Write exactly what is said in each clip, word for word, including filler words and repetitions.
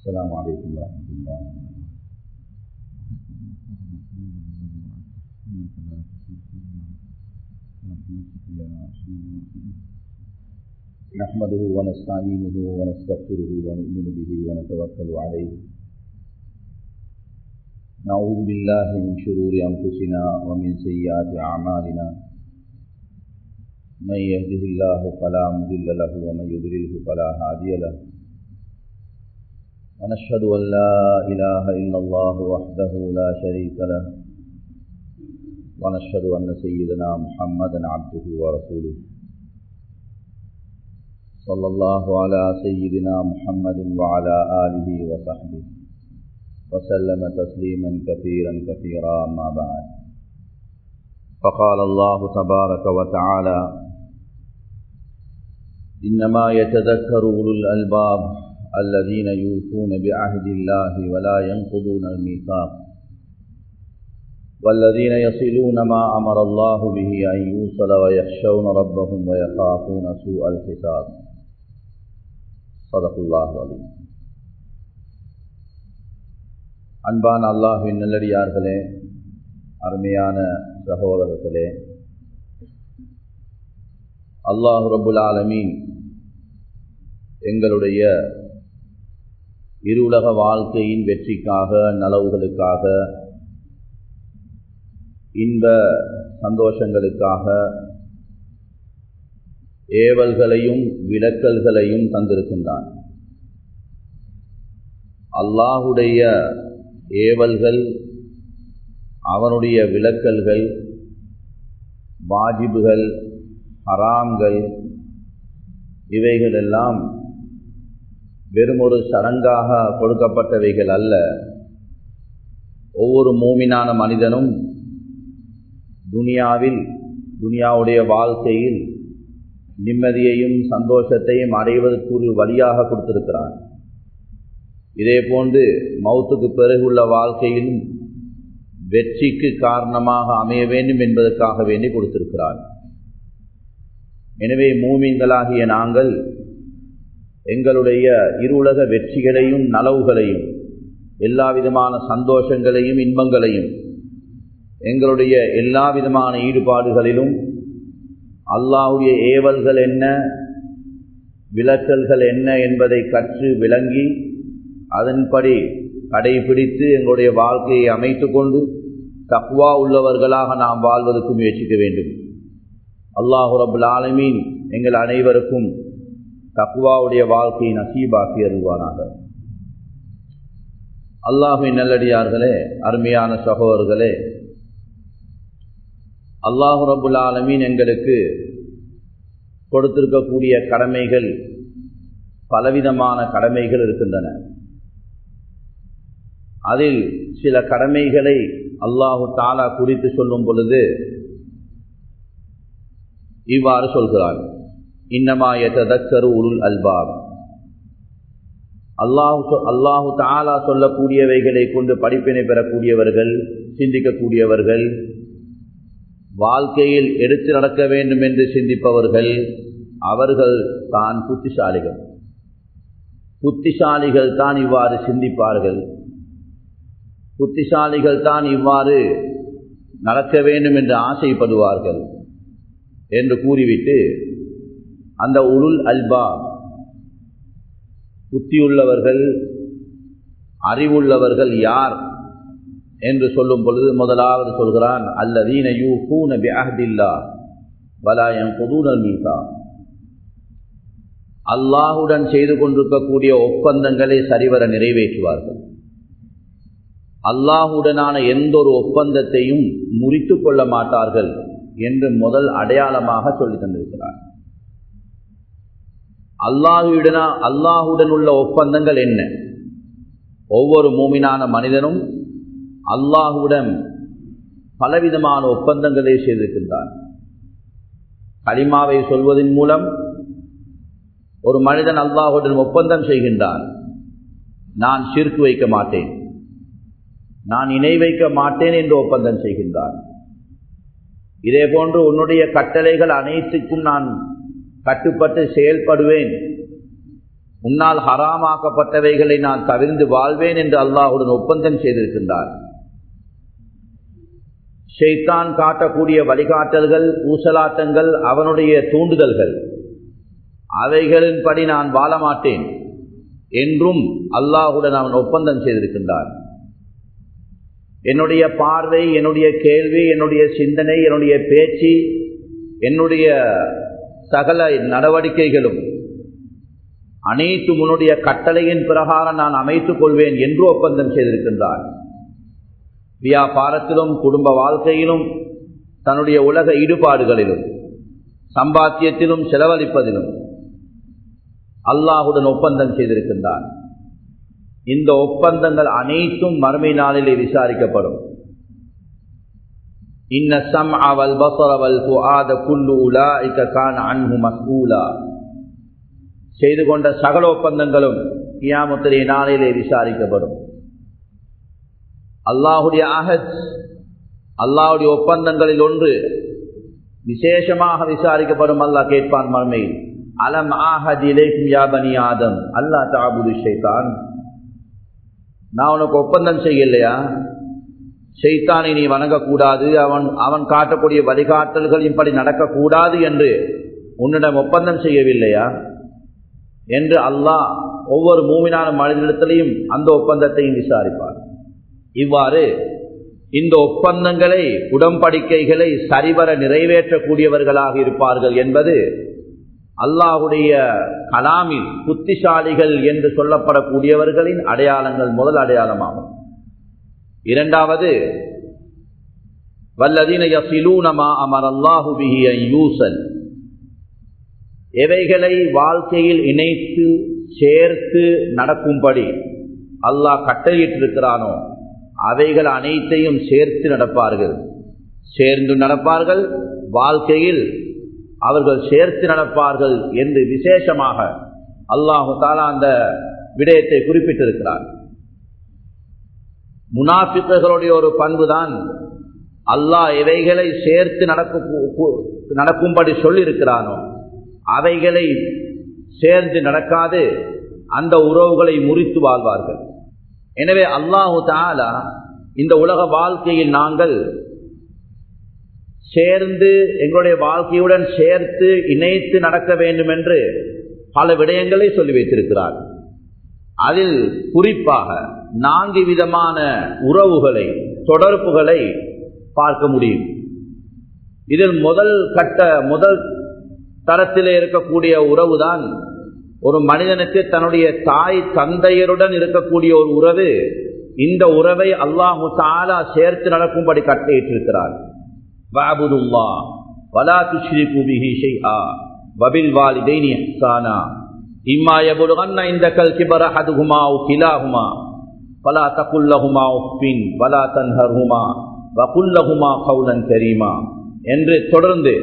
السلام عليكم ورحمة الله. نحمده ونستعينه ونستغفره ونؤمن به ونتوكل عليه. نعوذ بالله من شرور أنفسنا ومن سيئات أعمالنا. من يهده الله فلا مضل له ومن يضلله فلا هادي له. ونشهد أن لا إله إلا الله وحده لا شريك له. ونشهد أن سيدنا محمدا عبده ورسوله. صلى الله على سيدنا محمد وعلى آله وصحبه وسلم تسليما كثيرا كثيرا. ما بعد، فقال الله تبارك وتعالى: إنما يتذكر أولو الألباب الذين يوفون بعهد الله ولا ينقضون الميثاق والذين يصلون ما أمر الله به أن يوصل ويخشون ربهم ويخافون سوء الحساب. صدق الله العظيم. அன்பான அல்லாஹ்வின் நல்லடியார்களே, அருமையான சகோதரர்களே, அல்லாஹ் ரப்புல் ஆலமீன் எங்களுடைய இருவுலக வாழ்க்கையின் வெற்றிக்காக, நலவுகளுக்காக, இன்ப சந்தோஷங்களுக்காக ஏவல்களையும் விலக்கல்களையும் தந்திருக்கின்றான். அல்லாஹுடைய ஏவல்கள், அவனுடைய விலக்கல்கள், வாஜிபுகள், ஹராம்கள், இவைகளெல்லாம் வெறும் ஒரு சடங்காக கொடுக்கப்பட்டவைகள் அல்ல. ஒவ்வொரு மூமினான மனிதனும் துனியாவில், துனியாவுடைய வாழ்க்கையில் நிம்மதியையும் சந்தோஷத்தையும் அடைவதற்கு ஒரு வழியாக கொடுத்திருக்கிறான். இதே போன்று மௌத்துக்கு பிறகுள்ள வாழ்க்கையிலும் வெற்றிக்கு காரணமாக அமைய வேண்டும் என்பதற்காக வேண்டி கொடுத்திருக்கிறான். எனவே மூமின்களாகிய நாங்கள் எங்களுடைய இருவுலக வெற்றிகளையும் நலவுகளையும், எல்லா விதமான சந்தோஷங்களையும் இன்பங்களையும், எங்களுடைய எல்லா விதமான ஈடுபாடுகளிலும் அல்லாஹ்வுடைய ஏவல்கள் என்ன, விலக்கல்கள் என்ன என்பதை கற்று விளங்கி அதன்படி கடைபிடித்து எங்களுடைய வாழ்க்கையை அமைத்து கொண்டு தக்வா உள்ளவர்களாக நாம் வாழ்வதற்கு முயற்சிக்க வேண்டும். அல்லாஹ் ரப்புல் ஆலமீன் எங்கள் அனைவருக்கும் தக்வாவுடைய வாழ்க்கையை நசீபாக்கி அருள்வானாக. அல்லாஹ்வின் நல்லடியார்களே, அருமையான சகோதரர்களே, அல்லாஹ் ரப்புல் ஆலமீன் எங்களுக்கு கொடுத்திருக்கக்கூடிய கடமைகள், பலவிதமான கடமைகள் இருக்கின்றன. அதில் சில கடமைகளை அல்லாஹு தஆலா குறித்து சொல்லும் பொழுது இவ்வாறு சொல்கிறான்: இன்னமா யததக்கரு உலுல் அல்பாப். அல்லாஹு அல்லாஹு தஆலா சொல்லக்கூடியவைகளை கொண்டு படிப்பினை பெறக்கூடியவர்கள், சிந்திக்கக்கூடியவர்கள், வாழ்க்கையில் எடுத்து நடக்க வேண்டும் என்று சிந்திப்பவர்கள், அவர்கள் தான் புத்திசாலிகள். புத்திசாலிகள் தான் இவ்வாறு சிந்திப்பார்கள், புத்திசாலிகள் தான் இவ்வாறு நடக்க வேண்டும் என்று ஆசைப்படுவார்கள் என்று கூறிவிட்டு, அந்த உலுல் அல்பாப், புத்தியுள்ளவர்கள், அறிவுள்ளவர்கள் யார் என்று சொல்லும் பொழுது முதலாவது சொல்கிறான்: அல்லதீன யூஃபூன பிஅஹ்தில்லாஹ் வலா யன்குதூனல் மீசாக். அல்லாஹுடன் செய்து கொண்டிருக்கக்கூடிய ஒப்பந்தங்களை சரிவர நிறைவேற்றுவார்கள். அல்லாஹுடனான எந்த ஒரு ஒப்பந்தத்தையும் முறித்து கொள்ள மாட்டார்கள் என்று முதல் அடையாளமாக சொல்லி தந்திருக்கிறார். அல்லாஹுடன அல்லாஹுடன் உள்ள ஒப்பந்தங்கள் என்ன? ஒவ்வொரு மூமினான மனிதனும் அல்லாஹுடன் பலவிதமான ஒப்பந்தங்களை செய்திருக்கின்றான். கலிமாவை சொல்வதன் மூலம் ஒரு மனிதன் அல்லாஹுடன் ஒப்பந்தம் செய்கின்றான்: நான் ஷிர்க் வைக்க மாட்டேன், நான் இணை வைக்க மாட்டேன் என்று ஒப்பந்தம் செய்கின்றான். இதே போன்று உன்னுடைய கட்டளைகள் அனைத்துக்கும் நான் கட்டுப்பட்டு செயல்படுவேன் உன்னால் ஹராமாக்கப்பட்டவைகளை நான் தவிர்ந்து வாழ்வேன் என்று அல்லாஹ்வுடன் ஒப்பந்தம் செய்திருக்கின்றார். ஷைத்தான் காட்டக்கூடிய வழிகாட்டல்கள், ஊசலாட்டங்கள், அவனுடைய தூண்டுதல்கள், அவைகளின்படி நான் வாழ மாட்டேன் என்றும் அல்லாஹ்வுடன் அவன் ஒப்பந்தம் செய்திருக்கின்றார். என்னுடைய பார்வை, என்னுடைய கேள்வி, என்னுடைய சிந்தனை, என்னுடைய பேச்சு, என்னுடைய சகல நடவடிக்கைகளும் அனைத்து உன்னுடைய கட்டளையின் பிரகாரம் நான் அமைத்துக் கொள்வேன் என்று ஒப்பந்தம் செய்திருக்கின்றார். வியாபாரத்திலும் குடும்ப வாழ்க்கையிலும் தன்னுடைய உலக ஈடுபாடுகளிலும் சம்பாத்தியத்திலும் செலவழிப்பதிலும் அல்லாஹ்வுடன் ஒப்பந்தம் செய்திருக்கின்றார். இந்த ஒப்பந்தங்கள் அனைத்தும் மறுமை நாளிலே விசாரிக்கப்படும். இன்ன ஸம்அ வல் பஸர வல் ஃபுஆத குல்லு உலாயிக கான அன்ஹு மஸ்ஊலா. செய்து கொண்ட சகல ஒப்பந்தங்களும் கியாமத்துடைய நாளிலே விசாரிக்கப்படும். அல்லாஹுடைய அஹத், அல்லாஹுடைய ஒப்பந்தங்களில் ஒன்று விசேஷமாக விசாரிக்கப்படும். அல்லாஹ் கேட்பான் மறுமையில், அலம் ஆஹத் இலைக்கும் யா பனி ஆதம் அல்லா தஅபுது ஷைத்தான். நான் உனக்கு ஒப்பந்தம் செய்யலையா, ஷைத்தானை நீ வணங்கக்கூடாது, அவன் அவன் காட்டக்கூடிய வழிகாட்டல்கள் இப்படி நடக்கக்கூடாது என்று உன்னிடம் ஒப்பந்தம் செய்யவில்லையா என்று அல்லாஹ் ஒவ்வொரு மூமினான மனிதனிடத்திலையும் அந்த ஒப்பந்தத்தையும் விசாரிப்பார். இவ்வாறு இந்த ஒப்பந்தங்களை, உடன்படிக்கைகளை சரிவர நிறைவேற்றக்கூடியவர்களாக இருப்பார்கள் என்பது அல்லாஹுடைய கலாமில் புத்திசாலிகள் என்று சொல்லப்படக்கூடியவர்களின் அடையாளங்கள் முதல் அடையாளமாகும். இரண்டாவது, வல்லதீன யஸிலூன மா அமரல்லாஹு பிஹி அன் யூஸல். எவைகளை வாழ்க்கையில் இணைத்து சேர்த்து நடக்கும்படி அல்லாஹ் கட்டளையிட்டிருக்கிறானோ அவைகள் அனைத்தையும் சேர்த்து நடப்பார்கள். சேர்ந்து நடப்பார்கள், வாழ்க்கையில் அவர்கள் சேர்த்து நடப்பார்கள் என்று விசேஷமாக அல்லாஹு தஆலா அந்த விடயத்தை குறிப்பிட்டிருக்கிறார். முனாஃபிக்குகளுடைய ஒரு பண்புதான் அல்லாஹ் எவைகளை சேர்த்து நடக்கும்படி சொல்லியிருக்கிறானோ அவைகளை சேர்ந்து நடக்காது அந்த உறவுகளை முறித்து வாழ்வார்கள். எனவே அல்லாஹு தஆலா இந்த உலக வாழ்க்கையில் நாங்கள் சேர்ந்து எங்களுடைய வாழ்க்கையுடன் சேர்த்து இணைத்து நடக்க வேண்டும் என்று பல விடயங்களை சொல்லி வைத்திருக்கிறார். அதில் குறிப்பாக நான்கு விதமான உறவுகளை, தொடர்புகளை பார்க்க முடியும். இதில் முதல் கட்ட முதல் தரத்திலே இருக்கக்கூடிய உறவுதான் ஒரு மனிதனுக்கு தன்னுடைய தாய் தந்தையருடன் இருக்கக்கூடிய ஒரு உறவு. இந்த உறவை அல்லாஹு தஆலா சேர்த்து நடக்கும்படி கட்டளையிட்டிருக்கிறார். வஅபுதுல்லாஹ் வலா துஷ்ரிகு பிஹி ஷைஆ வபில் வாலிதைனி இஹ்சானா இம்மா யபுலுகன்ன இந்தகல் கிபர அஹதுஹுமா அவ் கிலாஹுமா ஃபலா தகுல் லஹுமா உஃபின் வலா தன்ஹர்ஹுமா வகுல் லஹுமா கௌலன் கரீமா என்று தொடர்ந்து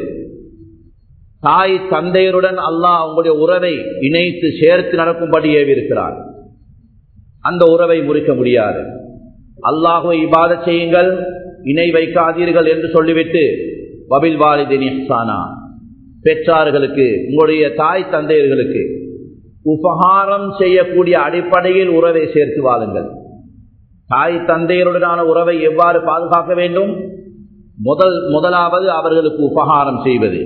தாய் தந்தையருடன் அல்லாஹ் உங்களுடைய உறவை இணைத்து சேர்த்து நடக்கும்படி ஏவிருக்கிறார். அந்த உறவை முறிக்க முடியாது. அல்லாஹ்வை இபாதத் செய்யுங்கள், இணை வைக்காதீர்கள் என்று சொல்லிவிட்டு வபில் வாலிதைனி இஹ்சானா, பெற்றார்களுக்கு, உங்களுடைய தாய் தந்தையர்களுக்கு உபகாரம் செய்யக்கூடிய அடிப்படையில் உறவை சேர்த்து வாழுங்கள். தாய் தந்தையருடனான உறவை எவ்வாறு பாதுகாக்க வேண்டும்? முதல் முதலாவது அவர்களுக்கு உபகாரம் செய்வது.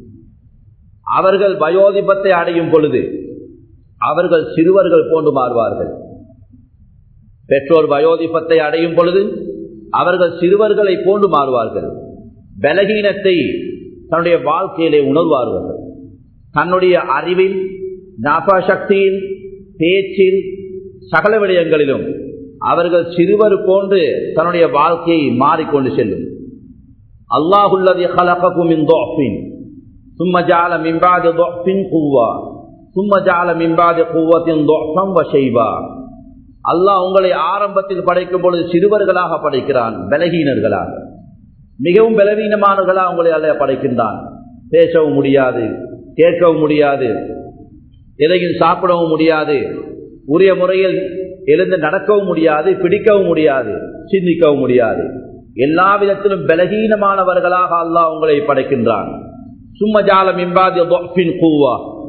அவர்கள் வயோதிபத்தை அடையும் பொழுது அவர்கள் சிறுவர்கள் போன்று மாறுவார்கள். பெற்றோர் வயோதிபத்தை அடையும் பொழுது அவர்கள் சிறுவர்களை போன்று மாறுவார்கள். பலகீனத்தை தன்னுடைய வாழ்க்கையிலே உணர்வார்கள். தன்னுடைய அறிவில், ஞாபக சக்தியில், பேச்சில், சகல விடயங்களிலும் அவர்கள் சிறுவர் போன்று தன்னுடைய வாழ்க்கையை மாறிக்கொண்டு செல்லும். அல்லாஹுல்லதி خلقكم من ضعف ثم جعل من بعد ضعف قوة ثم جعل من بعد قوة ضعفا وشيبا. அல்லாஹ் உங்களை ஆரம்பத்தில் படைக்கும் பொழுது சிறுவர்களாக படைக்கிறான், பலகீனர்களாக, மிகவும் பலவீனமானவர்களாக உங்களை அல்லாஹ் படைக்கின்றான். பேசவும் முடியாது, கேட்கவும் முடியாது, எதையும் சாப்பிடவும் முடியாது, உரிய முறையில் எழுந்து நடக்கவும் முடியாது, பிடிக்கவும் முடியாது, சிந்திக்கவும் முடியாது. எல்லா விதத்திலும் பலகீனமானவர்களாக அல்லாஹ் உங்களை படைக்கின்றான். சும்ம ஜால மின் பாதி ضعف قوة.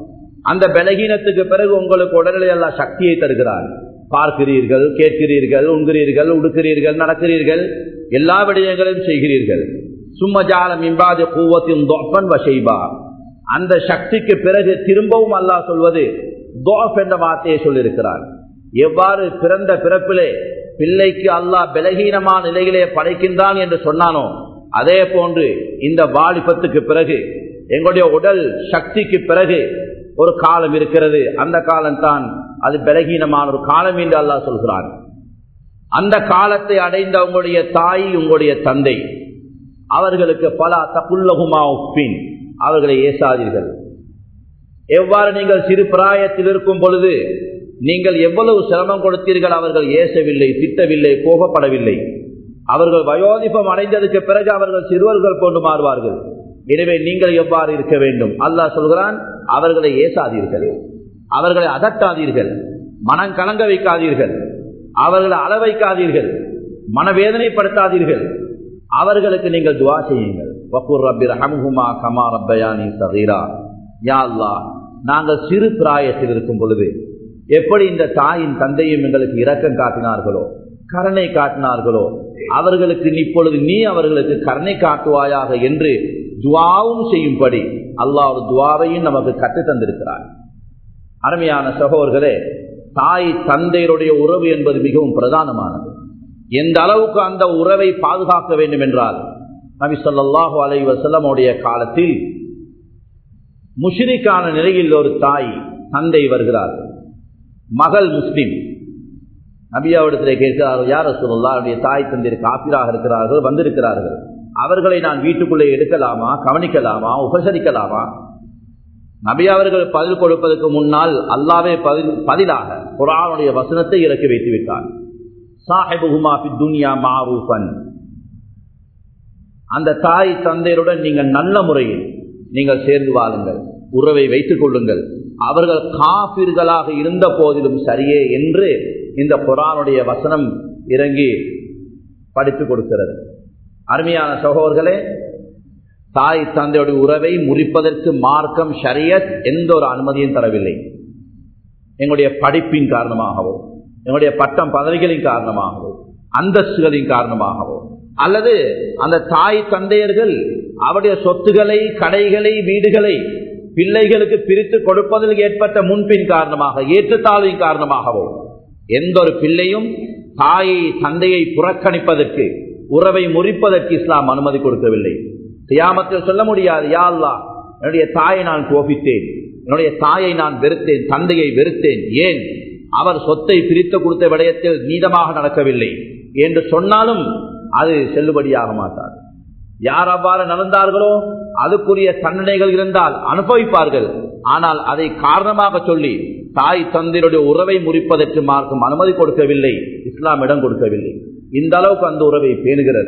அந்த பலகீனத்துக்கு பிறகு உங்களுக்கு உடலில் எல்லாம் சக்தியை தருகிறார். பார்க்கிறீர்கள், கேட்கிறீர்கள், உண்கிறீர்கள், உடுக்கிறீர்கள், நடக்கிறீர்கள், எல்லா விடயங்களையும் செய்கிறீர்கள். சும்மஜால மிம்பாது கூவத்தின் தொப்பன் வசைபா. அந்த சக்திக்கு பிறகு திரும்பவும் அல்லாஹ் சொல்வது தோஃப் என்ற வார்த்தையை சொல்லியிருக்கிறார். எவ்வாறு பிறந்த பிறப்பிலே பிள்ளைக்கு அல்லாஹ் பலகீனமான நிலையிலே படைக்கின்றான் என்று சொன்னானோ, அதே போன்று இந்த வாலிபத்துக்கு பிறகு எங்களுடைய உடல் சக்திக்கு பிறகு ஒரு காலம் இருக்கிறது. அந்த காலம் தான் அது பலகீனமான ஒரு காலம் என்று அல்லாஹ் சொல்கிறான். அந்த காலத்தை அடைந்த உங்களுடைய தாய், உங்களுடைய தந்தை, அவர்களுக்கு பல தகுல்லகுமா உப்பின், அவர்களை ஏசாதீர்கள். எவ்வாறு நீங்கள் சிறு பிராயத்தில் இருக்கும் பொழுது நீங்கள் எவ்வளவு சிரமம் கொடுத்தீர்கள், அவர்கள் ஏசவில்லை, திட்டவில்லை, கோபப்படவில்லை. அவர்கள் வயோதிபம் அடைந்ததுக்கு பிறகு அவர்கள் சிறுவர்கள் போன்று மாறுவார்கள். எனவே நீங்கள் எவ்வாறு இருக்க வேண்டும்? அல்லாஹ் சொல்கிறான், அவர்களை ஏசாதீர்கள், அவர்களை அதட்டாதீர்கள், மனம் கலங்க வைக்காதீர்கள், அவர்களை அள வைக்காதீர்கள், மனவேதனைப்படுத்தாதீர்கள். அவர்களுக்கு நீங்கள் துஆ செய்யுங்கள். வக்கூர் ரப்பி ரஹம்ஹுமா கமா ரப்பயானி ஸகீரா. யா அல்லாஹ், நாங்கள் சிறு பிராயத்தில் இருக்கும் பொழுது எப்படி இந்த தாயின் தந்தையும் எங்களுக்கு இரக்கம் காட்டினார்களோ, கருணை காட்டினார்களோ, அவர்களுக்கு இப்பொழுது நீ அவர்களுக்கு கருணை காட்டுவாயாக என்று துஆவும் செய்யும்படி அல்லாஹ் ஒரு துஆவையும் நமக்கு கற்றுத் தந்திருக்கிறார். அருமையான சகோதரர்களே, தாய் தந்தையருடைய உறவு என்பது மிகவும் பிரதானமானது. எந்த அளவுக்கு அந்த உறவை பாதுகாக்க வேண்டும் என்றால், நபி ஸல்லல்லாஹு அலைஹி வஸல்லம் உடைய காலத்தில் முஷ்ரிக்கான நிலையில் ஒரு தாய் தந்தை வருகிறார். மகள் முஸ்லிம். நபியாவிடத்திலே கேட்கிறார்கள், யா ரசூலுல்லாஹ், அவருடைய தாய் தந்தை காபிராக இருக்கிறார்கள், வந்திருக்கிறார்கள், அவர்களை நான் வீட்டுக்குள்ளே எடுக்கலாமா, கவனிக்கலாமா, உபசரிக்கலாமா? நபி அவர்கள் பதில் கொடுப்பதற்கு முன்னால் அல்லாஹ்வே பதிலாக குர்ஆனுடைய வசனத்தை இறக்கி வைத்து விட்டார். சாஹிபுஹுமா ஃபித் துன்யா மஅரூஃபன். அந்த தாய் தந்தையருடன் நீங்கள் நல்ல முறையில் நீங்கள் சேர்ந்து வாழுங்கள், உறவை வைத்துக் கொள்ளுங்கள். அவர்கள் காபிர்களாக இருந்த போதிலும் சரியே என்று இந்த குர்ஆனுடைய வசனம் இறங்கி படித்துக் கொடுக்கிறது. அருமையான சகோதரர்களே, தாய் தந்தையுடைய உறவை முறிப்பதற்கு மார்க்கம் ஷரியத் எந்த ஒரு அனுமதியும் தரவில்லை. எங்களுடைய படிப்பின் காரணமாகவோ, எங்களுடைய பட்டம் பதவிகளின் காரணமாகவோ, அந்தஸ்துகளின் காரணமாகவோ, அல்லது அந்த தாய் தந்தையர்கள் அவருடைய சொத்துக்களை, கடைகளை, வீடுகளை பிள்ளைகளுக்கு பிரித்து கொடுப்பதில் ஏற்பட்ட முன்பின் காரணமாக, ஏற்றத்தாழ்வின் காரணமாகவோ, எந்த ஒரு பிள்ளையும் தாயை தந்தையை புறக்கணிப்பதற்கு, உறவை முறிப்பதற்கு இஸ்லாம் அனுமதி கொடுக்கவில்லை. கியாமத்தில் சொல்ல முடியாது, யா அல்லாஹ், என்னுடைய தாயை நான் கோபித்தேன், என்னுடைய தாயை நான் வெறுத்தேன், தந்தையை வெறுத்தேன், ஏன் அவர் சொத்தை பிரித்து கொடுத்த விடயத்தில் நீதமாக நடக்கவில்லை என்று சொன்னாலும் அது செல்லுபடியாக மாட்டார். யார் அவ்வாறு நடந்தார்களோ அதுக்குரிய தண்டனைகள் இருந்தால் அனுபவிப்பார்கள். ஆனால் அதை காரணமாக சொல்லி தாய் தந்தையுடைய உறவை முறிப்பதற்கு மார்க்கம் அனுமதி கொடுக்கவில்லை, இஸ்லாம் இடம் கொடுக்கவில்லை. இந்த அளவுக்கு அந்த உறவை பேணுகிறது.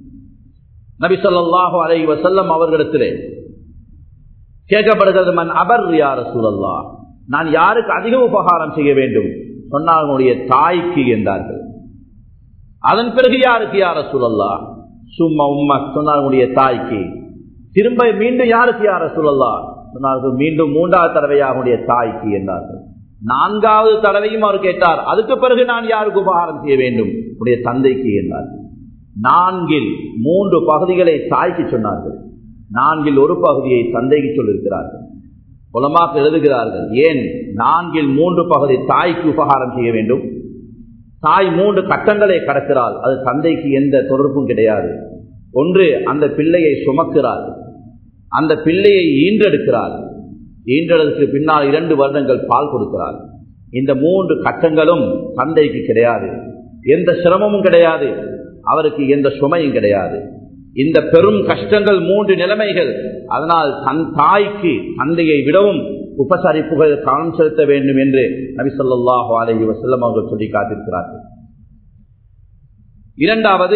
நபி ஸல்லல்லாஹு அலைஹி வஸல்லம் அவர்களிடத்திலே கேட்கப்படுகிறது, மன் அபர் யா ரசூலல்லாஹ், நான் யாருக்கு அதிக உபகாரம் செய்ய வேண்டும்? சொன்னால் உன்னுடைய தாய்க்கு என்றார்கள். அதன் பிறகு யாருக்கு யா ரசூலல்லாஹ்? சும்மா உம்மா, சொன்னால் உன்னுடைய தாய்க்கு. திரும்ப மீண்டும் யாருக்கு யா ரசூலல்லாஹ்? சொன்னார்கள் மீண்டும் மூன்றாவது தடவையாக உன்னுடைய தாய்க்கு என்றார்கள். நான்காவது தடவையும் அவர் கேட்டார், அதுக்கு பிறகு நான் யாருக்கு உபகாரம் செய்ய வேண்டும்? உடைய தந்தைக்கு என்றார்கள். நான்கில் மூன்று பகுதிகளை தாய்க்கு சொன்னார்கள், நான்கில் ஒரு பகுதியை தந்தைக்கு சொல்லியிருக்கிறார்கள். உலமாக்கள் எழுதுகிறார்கள், ஏன் நான்கில் மூன்று பகுதி தாய்க்கு உபகாரம் செய்ய வேண்டும்? தாய் மூன்று கட்டங்களை கடக்கிறாள், அது தந்தைக்கு எந்த தொடர்பும் கிடையாது. ஒன்று, அந்த பிள்ளையை சுமக்கிறாள், அந்த பிள்ளையை ஈன்றெடுக்கிறாள், ஈன்றெடுக்கு பின்னால் இரண்டு வருடங்கள் பால் கொடுக்கிறாள். இந்த மூன்று கட்டங்களும் தந்தைக்கு கிடையாது, எந்த சிரமமும் கிடையாது, அவருக்கு எந்த சுமையும் கிடையாது. இந்த பெரும் கஷ்டங்கள் மூன்று நிலைமைகள். அதனால் தன் தாய்க்கு தந்தையை விடவும் உபசரிப்புகள் கவனம் செலுத்த வேண்டும் என்று நபி ஸல்லல்லாஹு அலைஹி வஸல்லம் அவர்கள் சொல்லி காட்டியிருக்கிறார்கள். இரண்டாவது,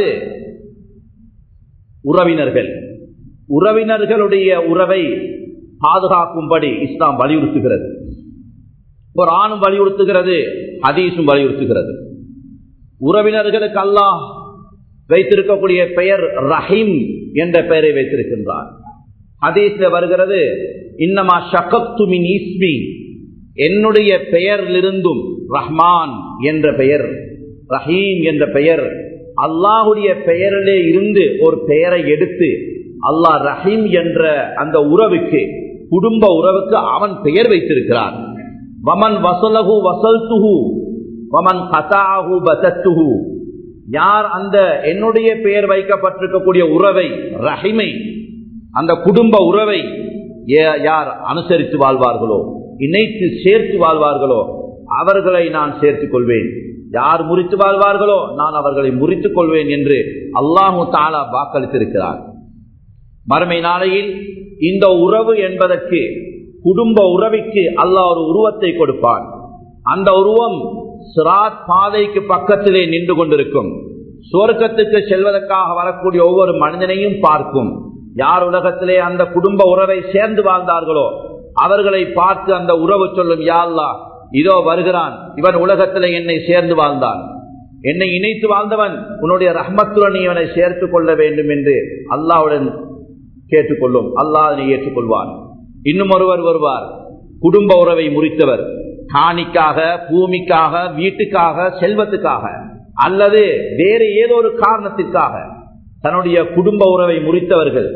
உறவினர்கள். உறவினர்களுடைய உறவை பாதுகாக்கும்படி இஸ்லாம் வலியுறுத்துகிறது. குர்ஆனும் வலியுறுத்துகிறது, ஹதீஸும் வலியுறுத்துகிறது. உறவினர்களுக்கு அல்லாஹ் வைத்திருக்கக்கூடிய பெயர் ரஹீம் என்ற பெயரை வைத்திருக்கின்றார். ஹதீஸ்ல வருகிறது, இன்னமா ஷகத்து மின் இஸ்மி என்னுடைய பெயரிலிருந்தும் ரஹ்மான் என்ற பெயர், ரஹீம் என்ற பெயர், அல்லாஹுடைய பெயரிலே இருந்து ஒரு பெயரை எடுத்து அல்லாஹ் ரஹீம் என்ற அந்த உறவுக்கு, குடும்ப உறவுக்கு அவன் பெயர் வைத்திருக்கிறான். வமன் வசலஹு வசல்துஹு வமன் கதாஹு பதத்துஹு. யார் அந்த என்னுடைய பெயர் வைக்கப்பட்டிருக்கக்கூடிய உறவை, ரஹீமை, அந்த குடும்ப உறவை யார் அனுசரித்து வாழ்வார்களோ, இணைத்து சேர்த்து வாழ்வார்களோ, அவர்களை நான் சேர்த்துக் கொள்வேன். யார் முறித்து வாழ்வார்களோ நான் அவர்களை முறித்துக் கொள்வேன் என்று அல்லாஹு தஆலா வாக்களித்திருக்கிறார். மறுமை நாளையில் இந்த உறவு என்பதற்கு, குடும்ப உறவுக்கு அல்லாஹ் ஒரு உருவத்தை கொடுப்பான். அந்த உருவம் சிராத் பாதைக்கு பக்கத்திலே நின்று கொண்டிருக்கும். சுவர்க்கத்துக்கு செல்வதற்காக வரக்கூடிய ஒவ்வொரு மனிதனையும் பார்க்கும். யார் உலகத்திலே அந்த குடும்ப உறவை சேர்ந்து வாழ்ந்தார்களோ அவர்களை பார்த்து அந்த உறவு சொல்லும், யா அல்லாஹ், இதோ வருகிறான், இவன் உலகத்திலே என்னை சேர்ந்து வாழ்ந்தான், என்னை இணைத்து வாழ்ந்தவன், உன்னுடைய ரஹ்மத்துடன் இவனை சேர்த்துக் கொள்ள வேண்டும் என்று அல்லாஹ்வுடன் கேட்டுக்கொள்ளும். அல்லாஹ் அதனை ஏற்றுக்கொள்வான். இன்னும் ஒருவர் வருவார், குடும்ப உறவை முறித்தவர், காணிக்காக, பூமிக்காக, வீட்டுக்காக, செல்வத்துக்காக அல்லது வேறு ஏதோ ஒரு காரணத்திற்காக தன்னுடைய குடும்ப உறவை முறித்தவர்கள்,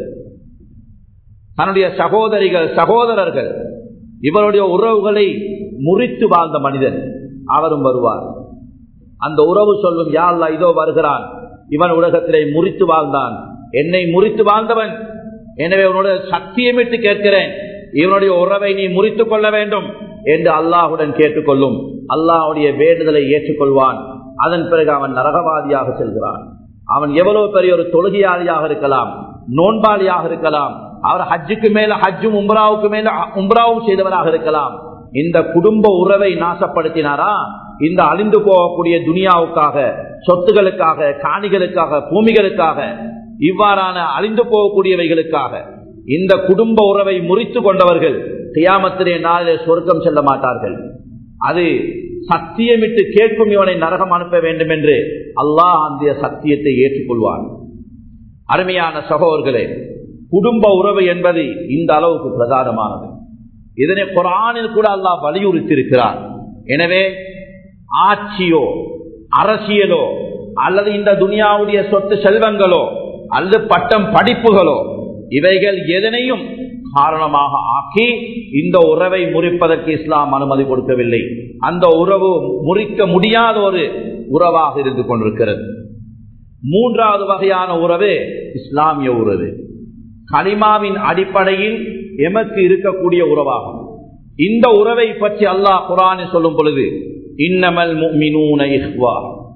தன்னுடைய சகோதரிகள், சகோதரர்கள், இவருடைய உறவுகளை முறித்து வாழ்ந்த மனிதன் அவரும் வருவார். அந்த உறவு சொல்லும், யா அல்லாஹ், இதோ வருகிறான், இவன் உலகத்திலே முறித்து வாழ்ந்தான், என்னை முறித்து வாழ்ந்தவன், எனவே உன்னுடைய சத்தியமிட்டு கேட்கிறேன், இவனுடைய உறவை நீ முறித்துக் கொள்ள வேண்டும் என்று அல்லாஹுடன் கேட்டுக்கொள்ளும். அல்லாஹுடைய வேண்டுதலை ஏற்றுக்கொள்வான். அதன் பிறகு அவன் நரகவாதியாக செல்கிறான். அவன் எவ்வளவு பெரிய ஒரு தொழுகையாளியாக இருக்கலாம், நோன்பாளியாக இருக்கலாம், அவர் ஹஜ்ஜுக்கு மேல ஹஜ்ஜும் உம்ராவுக்கு மேல உம்ராவும் செய்தவராக இருக்கலாம். இந்த குடும்ப உறவை நாசப்படுத்தினாரா, இந்த அழிந்து போகக்கூடிய துனியாவுக்காக, சொத்துகளுக்காக, காணிகளுக்காக, பூமிகளுக்காக, இவ்வாறான அழிந்து போகக்கூடியவைகளுக்காக இந்த குடும்ப உறவை முறித்து கொண்டவர்கள் கியாமத்திலே நாளிலே சொர்க்கம் செல்ல மாட்டார்கள். அது சத்தியமிட்டு கேட்கும் இவனை நரகம் அனுப்ப வேண்டும் என்று அல்லாஹ் அந்த சத்தியத்தை ஏற்றுக்கொள்வான். அருமையான சகோதரர்களே, குடும்ப உறவு என்பது இந்த அளவுக்கு பிரதானமானது. இதனை குர்ஆனில் கூட அல்லாஹ் வலியுறுத்தி இருக்கிறார். எனவே ஆட்சியோ, அரசியலோ, அல்லது இந்த துனியாவுடைய சொத்து செல்வங்களோ, அல்லது பட்டம் படிப்புகளோ, இவைகள் எதனையும் காரணமாக ஆக்கி இந்த உறவை முறிப்பதற்கு இஸ்லாம் அனுமதி கொடுக்கவில்லை. அந்த உறவு முறிக்க முடியாத ஒரு உறவாக இருந்து கொண்டிருக்கிறது. மூன்றாவது வகையான உறவு இஸ்லாமிய உறவு, கலிமாவின் அடிப்படையில் எமக்கு இருக்கக்கூடிய உறவாகும். இந்த உறவை பற்றி அல்லாஹ் குர்ஆனில் சொல்லும் பொழுது, இன்னமல் முஃமினூன இஹ்வா,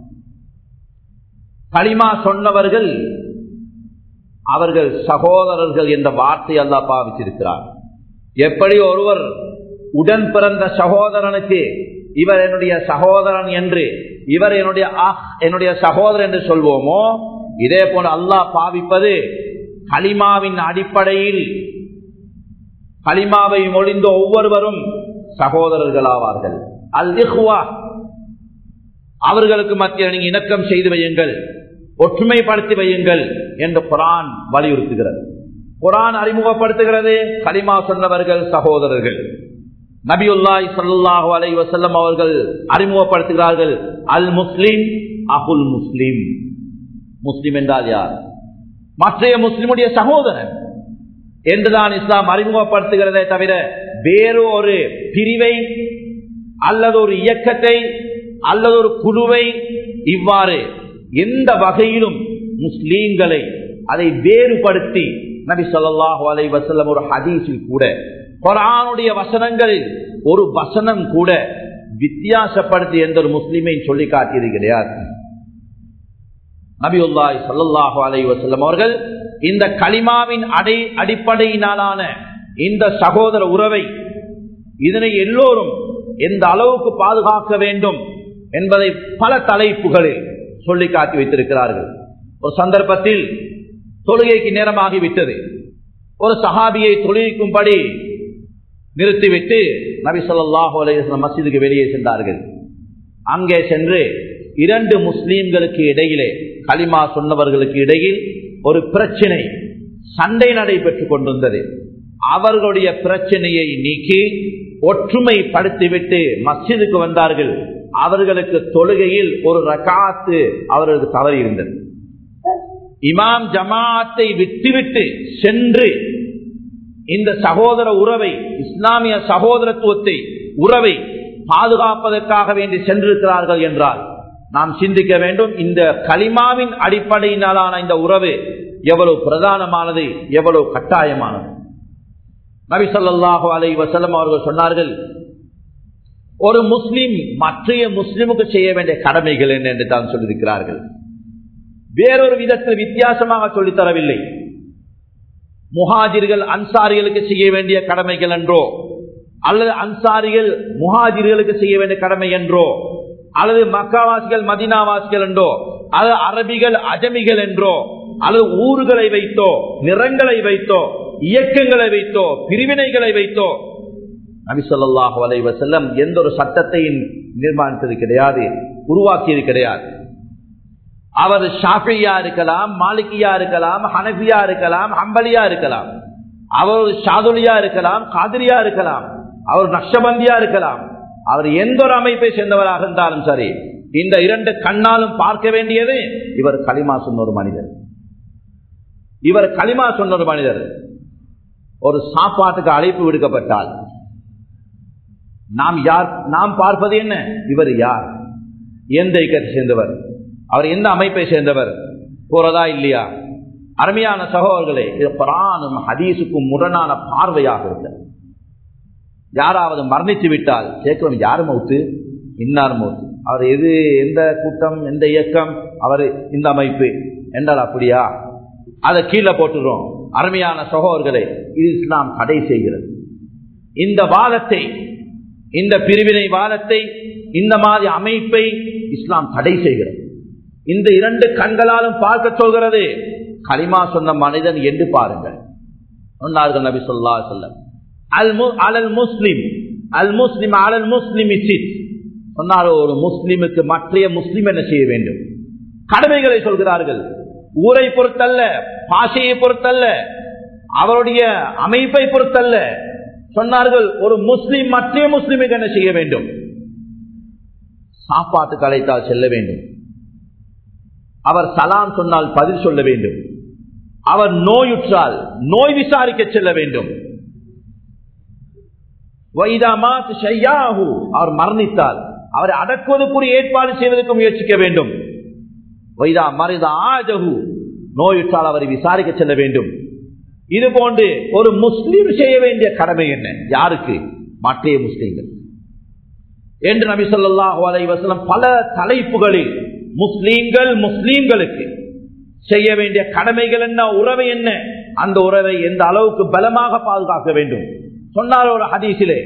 கலிமா சொன்னவர்கள் அவர்கள் சகோதரர்கள் என்ற வார்த்தை அல்லாஹ் பாவித்திருக்கிறார். எப்படி ஒருவர் உடன் பிறந்த சகோதரனுக்கு இவர் என்னுடைய சகோதரன் என்று, இவர் என்னுடைய என்னுடைய சகோதரன் என்று சொல்வோமோ, இதே போல அல்லாஹ் பாவிப்பது கலிமாவின் அடிப்படையில் கலிமாவை மொழிந்த ஒவ்வொருவரும் சகோதரர்களாவார்கள். அல் இஹ்வா, அவர்களுக்கு மத்தியில் நீங்க இணக்கம் செய்து வையுங்கள், ஒற்றுமைப்படுத்தி வையுங்கள் என்று குர்ஆன் வலியுறுத்துகிறது. குர்ஆன் அறிமுகப்படுத்துகிறது கலிமா சொன்னவர்கள் சகோதரர்கள். நபியுல்லாஹி ஸல்லல்லாஹு அலைஹி வஸல்லம் அவர்கள் அறிமுகப்படுத்துகிறார்கள், அல் முஸ்லிம் அஹுல் முஸ்லிம். முஸ்லிம் என்றால் யார்? மற்றைய முஸ்லிமுடைய சகோதரன் என்றுதான் இஸ்லாம் அறிமுகப்படுத்துகிறதே தவிர வேறு ஒரு பிரிவை அல்லது ஒரு இயக்கத்தை அல்லது ஒரு குழுவை இவ்வாறு எந்த வகையிலும் முஸ்லீம்களை அதை வேறுபடுத்தி நபி ஸல்லல்லாஹு அலைஹி வஸல்லம் ஒரு ஹதீஸில் கூட, குர்ஆனுடைய வசனங்களில் ஒரு வசனம் கூட வித்தியாசப்படுத்தி எந்த ஒரு முஸ்லிமை சொல்லி காட்டியது கிடையாது. நபியுல்லாஹி ஸல்லல்லாஹு அலைஹி வஸல்லம் அவர்கள் இந்த கலிமாவின் அடை அடிப்படையினாலான இந்த சகோதர உறவை, இதனை எல்லோரும் எந்த அளவுக்கு பாதுகாக்க வேண்டும் என்பதை பல தலைப்புகளில் சொல்லி காட்டி வைத்திருக்கிறார்கள். ஒரு சந்தர்ப்பத்தில் தொழுகைக்கு நேரமாகிவிட்டது. ஒரு சஹாபியை தொழுகைக்கும்படி நிறுத்திவிட்டு நபி ஸல்லல்லாஹு அலைஹி வஸல்லம் மஸ்ஜிதுக்கு வெளியே சென்றார்கள். அங்கே சென்று இரண்டு முஸ்லீம்களுக்கு இடையிலே, கலிமா சொன்னவர்களுக்கு இடையில் ஒரு பிரச்சனை, சண்டை நடைபெற்றுக் கொண்டிருந்தது. அவர்களுடைய பிரச்சனையை நீக்கி ஒற்றுமைப்படுத்திவிட்டு மஸ்ஜிதுக்கு வந்தார்கள். அவர்களுக்கு தொழுகையில் ஒரு ரகாத்து அவர்களுக்கு தவறி இருந்தது. இமாம் ஜமாத்தை விட்டுவிட்டு சென்று இந்த சகோதர உறவை, இஸ்லாமிய சகோதரத்துவத்தை, உறவை பாதுகாப்பதற்காக வேண்டி சென்றிருக்கிறார்கள் என்றால் நாம் சிந்திக்க வேண்டும், இந்த கலிமாவின் அடிப்படையினாலான இந்த உறவு எவ்வளவு பிரதானமானது, எவ்வளவு கட்டாயமானது. நபி ஸல்லல்லாஹு அலைஹி வஸல்லம் அவர்கள் சொன்னார்கள், ஒரு முஸ்லிம் மற்றைய முஸ்லிமுக்கு செய்ய வேண்டிய கடமைகள் என்ன என்று தான் சொல்லியிருக்கிறார்கள். வேறொரு விதத்தில் வித்தியாசமாக சொல்லித்தரவில்லை. முஹாஜிர்கள் அன்சாரிகளுக்கு செய்ய வேண்டிய கடமைகள் என்றோ, அல்லது அன்சாரிகள் முஹாஜிர்களுக்கு செய்ய வேண்டிய கடமை என்றோ, அல்லது மக்காவாசிகள் மதீனாவாசிகள் என்றோ, அல்லது அரபிகள் அஜமிகள் என்றோ, அல்லது ஊர்களை வைத்தோ, நிறங்களை வைத்தோ, இயக்கங்களை வைத்தோ, பிரிவினைகளை வைத்தோ நபி ஸல்லல்லாஹு அலைஹி வஸல்லம் எந்த ஒரு சட்டத்தையும் நிர்மாணித்தது கிடையாது, உருவாக்கியது கிடையாது. அவர் ஷாஃபியா இருக்கலாம், மாலிகியா இருக்கலாம், ஹனபியா இருக்கலாம், ஹம்பலியா இருக்கலாம், அவர் ஷாதுலியா இருக்கலாம், காதிரியா இருக்கலாம், அவர் நக்ஷபந்தியா இருக்கலாம், அவர் எந்த ஒரு அமைப்பை சேர்ந்தவராக இருந்தாலும் சரி, இந்த இரண்டு கண்ணாலும் பார்க்க வேண்டியது இவர் கலிமா சொன்ன ஒரு மனிதர். இவர் கலிமா சொன்ன ஒரு மனிதர். ஒரு சாப்பாட்டுக்கு அழைப்பு விடுக்கப்பட்டால் நாம் யார், நாம் பார்ப்பது என்ன, இவர் யார், எந்த இயக்கத்தை சேர்ந்தவர், அவர் எந்த அமைப்பை சேர்ந்தவர், போறதா இல்லையா? அருமையான சகோதரர்களே, இது குர்ஆனும் ஹதீஸுக்கும் முரணான பார்வையாக இருக்கிறது. யாராவது மரணித்து விட்டால் கேட்கிறோம், யார் மௌத்து, இன்னார் மௌத்து, அவர் எது, எந்த கூட்டம், எந்த இயக்கம், அவர் இந்த அமைப்பு என்றால் அப்படியா, அதை கீழே போட்டுறோம். அருமையான சகோதரர்களே, இது இஸ்லாம் தடை செய்கிறது. இந்த வாதத்தை, இந்த பிரிவினை வாதத்தை, இந்த மாதிரி அமைப்பை இஸ்லாம் தடை செய்கிறது. இந்த இரண்டு கண்களாலும் பார்க்க சொல்கிறது. கலிமா சொன்ன மனிதன் என்று பாருங்கள். சொன்னார்கள் நபி ஸல்லல்லாஹு அலைஹி வஸல்லம், அல் முஸ்லிம் அல் முஸ்லிம் அலல் முஸ்லிம் சொன்னார். ஒரு முஸ்லிமுக்கு மற்றைய முஸ்லிம் என்ன செய்ய வேண்டும், கடமைகளை சொல்கிறார்கள். ஊரை பொறுத்தல்ல, பாஷையை பொறுத்தல்ல, அவருடைய அமைப்பை பொறுத்தல்ல. சொன்னார்கள், ஒரு முஸ்லிம் மற்றைய முஸ்லிமுக்கு என்ன செய்ய வேண்டும், சாப்பாட்டுக்கு அழைத்தால் செல்ல வேண்டும், அவர் சலாம் சொன்னால் பதில் சொல்ல வேண்டும், அவர் நோயுற்றால் நோய் விசாரிக்க செல்ல வேண்டும், அவர் மரணித்தால் அவரை அடக்குவதற்குரிய ஏற்பாடு செய்வதற்கு முயற்சிக்க வேண்டும், நோயுற்றால் அவரை விசாரிக்க செல்ல வேண்டும். இது போன்று ஒரு முஸ்லிம் செய்ய வேண்டிய கடமை என்ன, யாருக்கு, மற்றைய முஸ்லிம்கள் என்று நபி ஸல்லல்லாஹு அலைஹி வஸல்லம் பல தலைப்புகளில் முஸ்லிம்கள் முஸ்லிம்களுக்கு செய்ய வேண்டிய கடமைகள் என்ன, உறவை என்ன, அந்த உறவை எந்த அளவுக்கு பலமாக பாதுகாக்க வேண்டும் சொன்னார். ஒரு ஹதீஸிலே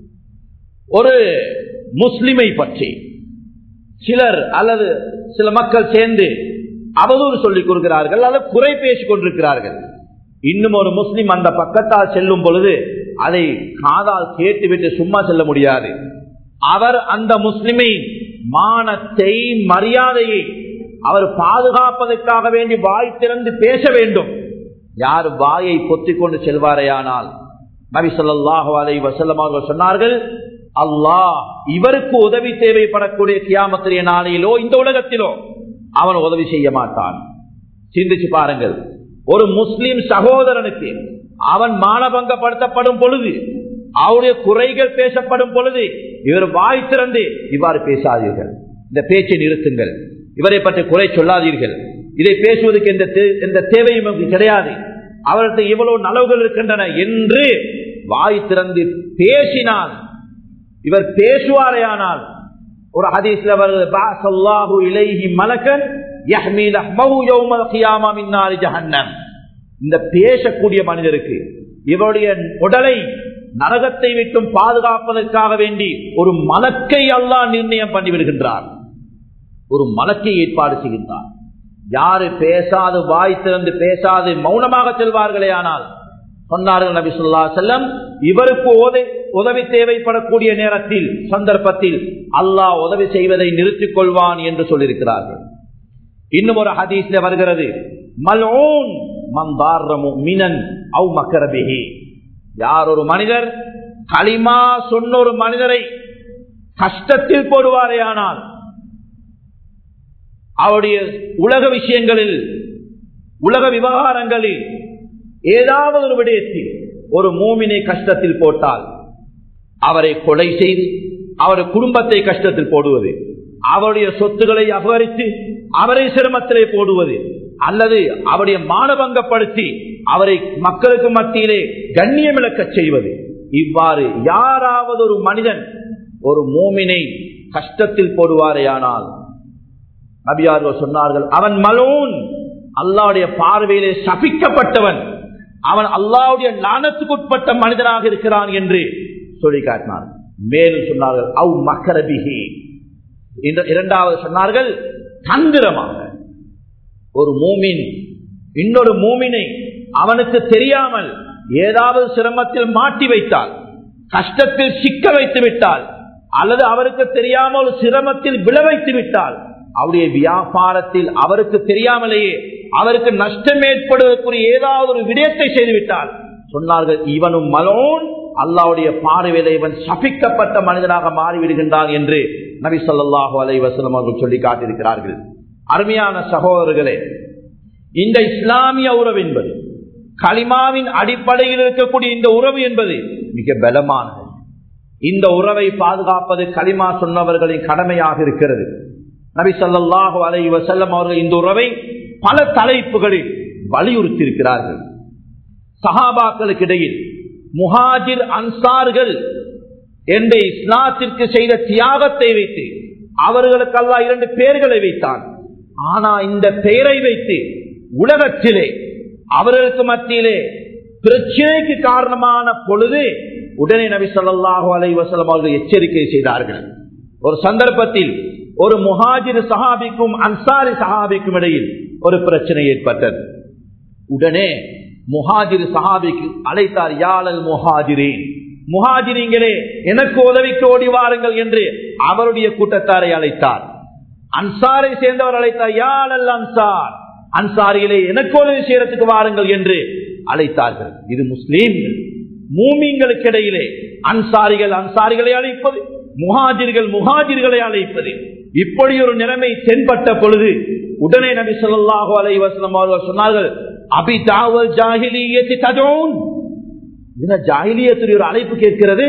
ஒரு முஸ்லிமை பற்றி சிலர் அல்லது சில மக்கள் சேர்ந்து அவதூறு சொல்லிக் கொடுக்கிறார்கள், அல்லது குறை பேசிக் கொண்டிருக்கிறார்கள். இன்னும் ஒரு முஸ்லிம் அந்த பக்கத்தால் செல்லும் பொழுது அதை காதால் கேட்டுவிட்டு சும்மா செல்ல முடியாது. அவர் அந்த முஸ்லிமை மானத்தை, மரியாதையை அவர் பாதுகாப்பதற்காக வேண்டி வாய் திறந்து பேச வேண்டும். யார் வாயை பொத்திக் கொண்டு செல்வாரையானால் நபி ஸல்லல்லாஹு அலைஹி வஸல்லம் அவர்கள் சொன்னார்கள், அல்லாஹ் இவருக்கு உதவி தேவைப்படக்கூடிய கியாமத்துடைய நாளையிலோ இந்த உலகத்திலோ அவன் உதவி செய்ய மாட்டான். சிந்திச்சு பாருங்கள், ஒரு முஸ்லிம் சகோதரனுக்கு அவன் மானபங்கப்படுத்தப்படும் பொழுது, அவருடைய குறைகள் பேசப்படும் பொழுது இவர் வாய் திறந்து இவ்வாறு பேசாதீர்கள், இந்த பேச்சை நிறுத்துங்கள், இவரை பற்றி குறை சொல்லாதீர்கள், இதை பேசுவதற்கு எந்த தேவையும் கிடையாது, அவருக்கு இவ்வளவு நலவுகள் இருக்கின்றன என்று வாய் திறந்து பேசினால், இவர் பேசுவாரையானால், ஒரு ஹதீஸ்ல வருது, பஅஸல்லாஹு இலைஹி மலக்கன் யஹ்மி லஹ்மஹு யௌமல் கியாமா மின் நாரி ஜஹன்னம். இந்த பேசக்கூடிய மனிதருக்கு இவருடைய உடலை நரகத்தை விட்டும் பாதுகாப்பதற்காக வேண்டி ஒரு மலக்கை அல்லாஹ் நிர்ணயம் பண்ணி விடுகின்றார், ஒரு மலக்கை ஏற்பாடு செய்கின்றார். யாரு பேசாது, வாய் திறந்து பேசாது மௌனமாக செல்வார்களே ஆனால் சொன்னார்கள் நபி ஸல்லல்லாஹு அலைஹி வஸல்லம், இவருக்கு உதவி தேவைப்படக்கூடிய நேரத்தில், சந்தர்ப்பத்தில் அல்லாஹ் உதவி செய்வதை நிறுத்திக் கொள்வான் என்று சொல்லியிருக்கிறார்கள். இன்னும் ஒரு ஹதீஸ்ல வருகிறது, மல்ஊன் மன் தார முஃமினன் அவ் மக்கர பிஹி. யார் ஒரு மனிதர் களிமா சொன்ன ஒரு மனிதரை கஷ்டத்தில் போடுவாரே ஆனால் அவருடைய உலக விஷயங்களில் உலக விவகாரங்களில் ஏதாவது ஒரு விடயத்தில் ஒரு மூமினை கஷ்டத்தில் போட்டால் அவரை கொலை செய்து அவருடைய குடும்பத்தை கஷ்டத்தில் போடுவது, அவருடைய சொத்துக்களை அபகரித்து அவரை சிரமத்திலே போடுவது, அல்லது அவருடைய மானபங்கப்படுத்தி அவரை மக்களுக்கு மத்தியிலே கண்ணியம் இழக்கச் செய்வது, இவ்வாறு யாராவது ஒரு மனிதன் ஒரு மூமினை கஷ்டத்தில் போடுவாரேயானால் நபியார்கள் சொன்னார்கள், அவன் மலூன், அல்லாஹ்வுடைய பார்வையிலே சபிக்கப்பட்டவன், அவன் அல்லாஹ்வுடைய லானத்துக்குட்பட்ட மனிதனாக இருக்கிறான் என்று சொல்லி காட்டினார். மேலும் சொன்னார்கள் அவ் மக்கரபிஹி, இரண்டாவது சொன்னார்கள் தந்திரமாக ஒரு மூமின் இன்னொரு மூமினை அவனுக்கு தெரியாமல் ஏதாவது சிரமத்தில் மாட்டி வைத்தால், கஷ்டத்தில் சிக்க வைத்து விட்டால், அல்லது அவருக்கு தெரியாமல் ஒரு சிரமத்தில் விழ வைத்து விட்டால், அவருடைய வியாபாரத்தில் அவருக்கு தெரியாமலேயே அவருக்கு நஷ்டம் ஏற்படுவதற்குரிய ஏதாவது ஒரு விடயத்தை செய்துவிட்டால் சொன்னார்கள் இவனும் மலோன், அல்லாஹ்வுடைய பார்வையிலே இவன் சபிக்கப்பட்ட மனிதனாக மாறிவிடுகின்றான் என்று நபி ஸல்லல்லாஹு அலைஹி வஸல்லம் அவர்கள் சொல்லி காட்டியிருக்கிறார்கள். அருமையான சகோதரர்களே, இந்த இஸ்லாமிய உறவு என்பது கலிமாவின் அடிப்படையில் இருக்கக்கூடிய இந்த உறவு என்பது மிக பலமானது. இந்த உறவை பாதுகாப்பது கலிமா சொன்னவர்களின் கடமையாக இருக்கிறது. நபி ஸல்லல்லாஹு அலைஹி வஸல்லம் அவர்கள் இந்த உறவை பல தலைப்புகளில் வலியுறுத்தி இருக்கிறார்கள். சஹாபாக்களுக்கு இடையில் முஹாஜிர் அன்சார்கள் என்ற இஸ்லாத்திற்கு செய்த தியாகத்தை வைத்து அவர்களுக்கு அல்லாஹ் இரண்டு பெயர்களை வைத்தான். ஆனா இந்த பெயரை வைத்து உலகத்திலே அவர்களுக்கு மத்தியிலே பிரச்சனைக்கு காரணமான பொழுது உடனே நபி ஸல்லல்லாஹு அலைஹி வஸல்லம் அவர்கள் எச்சரிக்கை செய்தார்கள். ஒரு சந்தர்ப்பத்தில் ஒரு முஹாஜிர் சஹாபிக்கும் அன்சாரி சஹாபிக்கும் இடையில் ஒரு பிரச்சனை ஏற்பட்டது. உடனே முஹாஜிர் சஹாபிக்கு அழைத்தார், யாழல் முஹாஜிரீன், முஹாஜிரீங்களே எனக்கு உதவிக்கு ஓடி வாருங்கள் என்று அவருடைய கூட்டத்தாரை அழைத்தார். அன்சாரை சேர்ந்தவர் அழைத்தார், யாழல் அன்சார், அன்சாரிகளே எனக்கு உதவி செய்யறதுக்கு வாருங்கள் என்று அழைத்தார்கள். இது முஸ்லீம்கள் மூமின்களுக்கு இடையிலே அன்சாரிகள் அன்சாரிகளை அழைப்பது, முஹாஜிர்கள் முஹாஜிர்களை அழைப்பது, இப்படி ஒரு நிலைமை தென்பட்ட பொழுது உடனே நபி ஸல்லல்லாஹு அலைஹி வஸல்லம் அவர்கள் சொன்னார்கள், அபி தாவல் ஜாஹிலியத்தி ததூன், இது ஜாஹிலியத்துடைய ஒரு அழைப்பு கேட்கிறது,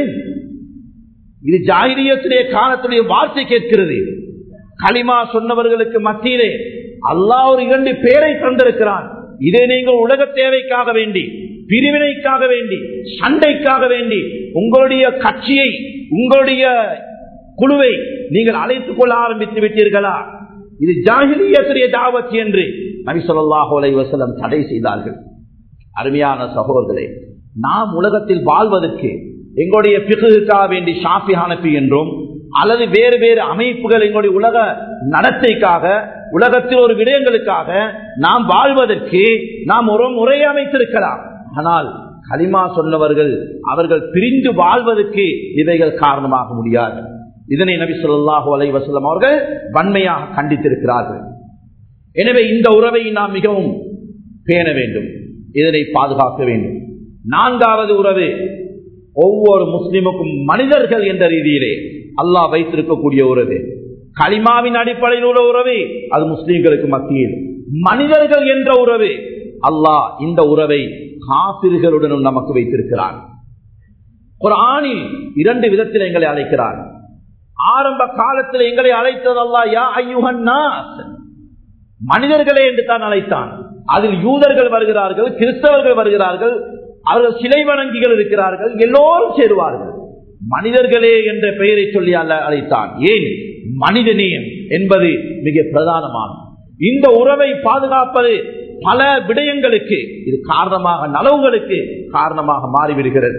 இது ஜாஹிலியத்துடைய காலத்துடைய வார்த்தை கேட்கிறது. கலிமா சொன்னவர்களுக்கு மத்தியிலே அல்லாஹ் ஒரு இரண்டு பேரை தந்திருக்கிறான். இதை நீங்கள் உலக தேவைக்காக வேண்டி, பிரிவினைக்காக வேண்டி, சண்டைக்காக வேண்டி உங்களுடைய கட்சியை உங்களுடைய குழுவை நீங்கள் அழைத்துக் கொள்ள ஆரம்பித்து விட்டீர்களா? இது ஜாஹிலியத்துடைய தாவத் என்று நபி ஸல்லல்லாஹு அலைஹி வஸல்லம் தடை செய்தார்கள். அருமையான சகோதரர்களே, நாம் உலகத்தில் வாழ்வதற்கு எங்களுடைய பிகுக்காக வேண்டி ஷாஃபி ஹனஃபி என்றும் அல்லது வேறு வேறு அமைப்புகள் எங்களுடைய உலக நடத்தைக்காக உலகத்தில் ஒரு விடயங்களுக்காக நாம் வாழ்வதற்கு நாம் ஒரு முறையை அமைத்திருக்கலாம். ஆனால் கலிமா சொன்னவர்கள் அவர்கள் பிரிந்து வாழ்வதற்கு இவைகள் காரணமாக முடியாது. இதனை நபி ஸல்லல்லாஹு அலைஹி வஸல்லம் அவர்கள் வன்மையாக கண்டித்திருக்கிறார்கள். எனவே இந்த உறவை நாம் மிகவும் பேண வேண்டும், இதனை பாதுகாக்க வேண்டும். நான்காவது உறவு, ஒவ்வொரு முஸ்லிமுக்கும் மனிதர்கள் என்ற ரீதியிலே அல்லாஹ் வைத்திருக்கக்கூடிய உறவு, கலிமாவின் அடிப்படையில் உள்ள உறவு, அது முஸ்லிம்களுக்கு மத்தியில். மனிதர்கள் என்ற உறவு, அல்லாஹ் இந்த உறவை காபிர்களுடனும் நமக்கு வைத்திருக்கிறார். குர்ஆனில் இரண்டு விதத்தில் எங்களை அழைக்கிறார். ஆரம்ப காலத்தில் எங்களை அழைத்தது அல்லாஹ் யா அய்யுஹன் நாஸ், மனிதர்களே என்று தான் அழைத்தான். அதில் யூதர்கள் வருகிறார்கள், கிறிஸ்தவர்கள் வருகிறார்கள், அவர்கள் சிலை வணங்கிகள் இருக்கிறார்கள், எல்லோரும் சேருவார்கள். மனிதர்களே என்ற பெயரை சொல்லி அல்லாஹ் அழைத்தான். ஏன்? மனிதநேயம் என்பது மிக பிரதானமான இந்த உறவை பாதுகாப்பது பல விடயங்களுக்கு இது காரணமாக, நலவுகளுக்கு காரணமாக மாறிவிடுகிறது.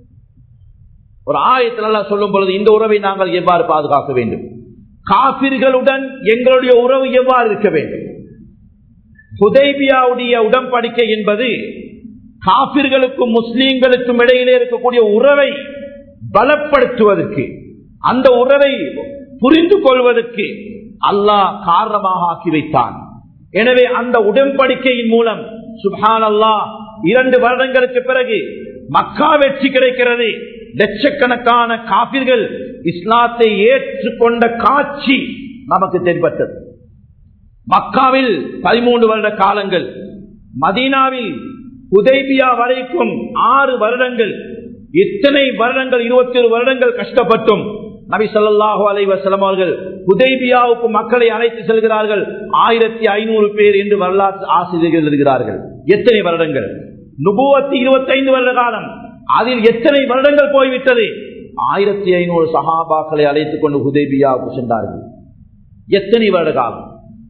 ஒரு ஆயத்தில் அல்லாஹ் சொல்லும் பொழுது இந்த உறவை நாங்கள் எவ்வாறு பாதுகாக்க வேண்டும், காபிர்களுடன் எங்களுடைய உறவு எவ்வாறு இருக்க வேண்டும். ஹுதைபியாவுடைய உடன்படிக்கை என்பது காபிர்களுக்கும் முஸ்லீம்களுக்கும் இடையிலே இருக்கக்கூடிய உறவை பலப்படுத்துவதற்கு, அந்த உறவை புரிந்து கொள்வதற்கு அல்லாஹ் காரணமாக ஆக்கி வைத்தான். எனவே அந்த உடன்படிக்கையின் மூலம் சுப்ஹானல்லாஹ் இரண்டு வருடங்களுக்கு பிறகு மக்கா வெற்றி கிடைக்கிறது. லட்சக்கணக்கான காபிர்கள் இஸ்லாத்தை ஏற்றுக்கொண்ட காட்சி நமக்கு தென்பட்டது. மக்காவில் பதிமூன்று வருட காலங்கள், மதீனாவில் ஹுதைபியா வரைக்கும் ஆறு வருடங்கள், இத்தனை வருடங்கள் இருபத்தி ஒரு வருடங்கள் கஷ்டப்பட்டும் நபி ஸல்லல்லாஹு அலைஹி வஸல்லம் அவர்கள் ஹுதைபியாவுக்கு மக்களை அழைத்து செல்கிறார்கள். ஆயிரத்தி ஐநூறு பேர் என்று வரலாற்று ஆசிரியர்கள் எழுதுகிறார்கள். எத்தனை வருடங்கள்? நுபுவத்தி இருபத்தி ஐந்து வருட காலம், அதில் எத்தனை வருடங்கள் போய்விட்டது? ஆயிரத்தி ஐநூறு சஹாபாக்களை அழைத்துக் கொண்டு ஹுதைபியாவுக்கு சென்றார்கள். எத்தனை வருட காலம்